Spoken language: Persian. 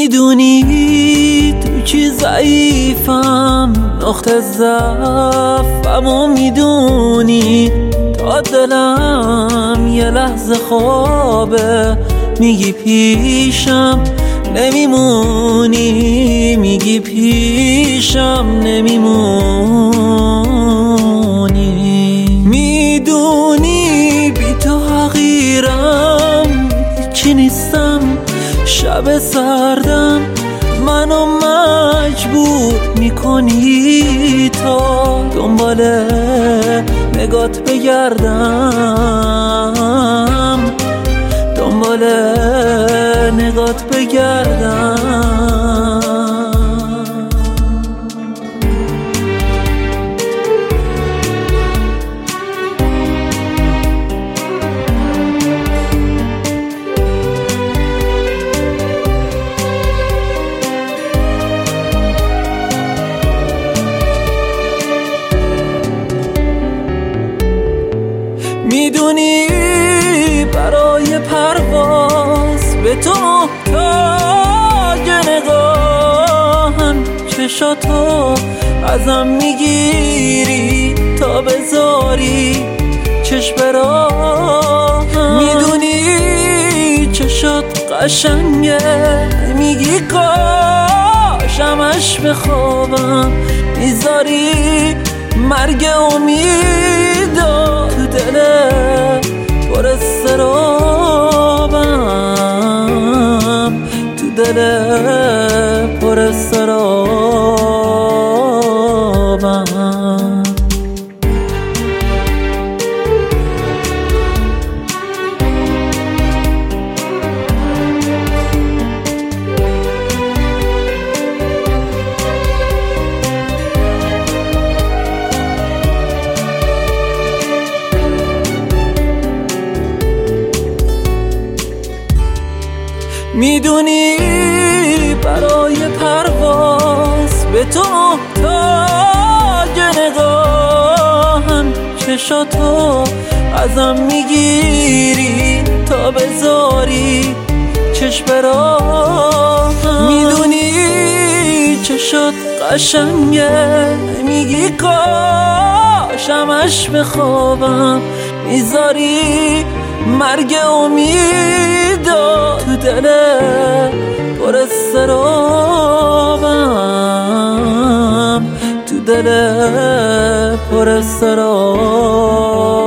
میدونی تو چی ضعیفم، نقطه ضعفمو میدونی، تا دلم یه لحظه خوابه میگی پیشم نمیمونی، میگی پیشم نمیمونی. میدونی بی تو حقیرم، هیچی نیستم، شب سردم منو مجبور میکنی تا دنبال نگات بگردم، دنبال نگات بگردم. میدونی برای پرواز به تو محتاج نگاهم، چشاتو ازم میگیری تا بذاری چشم براهم. میدونی چشات قشنگه، میگی کاشمش بخوابم، میذاری مرگ امیدا تو دلم پر سرابم، تو دلم پر سرابم. میدونی برای پرواز به تو محتاج نگاهم، چشاتو ازم میگیری تا بذاری چشم براهم. میدونی چشات قشنگه، میگی کاشمش بخوابم، میذاری مرگ امیدا تو دلم پر سرابم، تو دلم پر سرابم.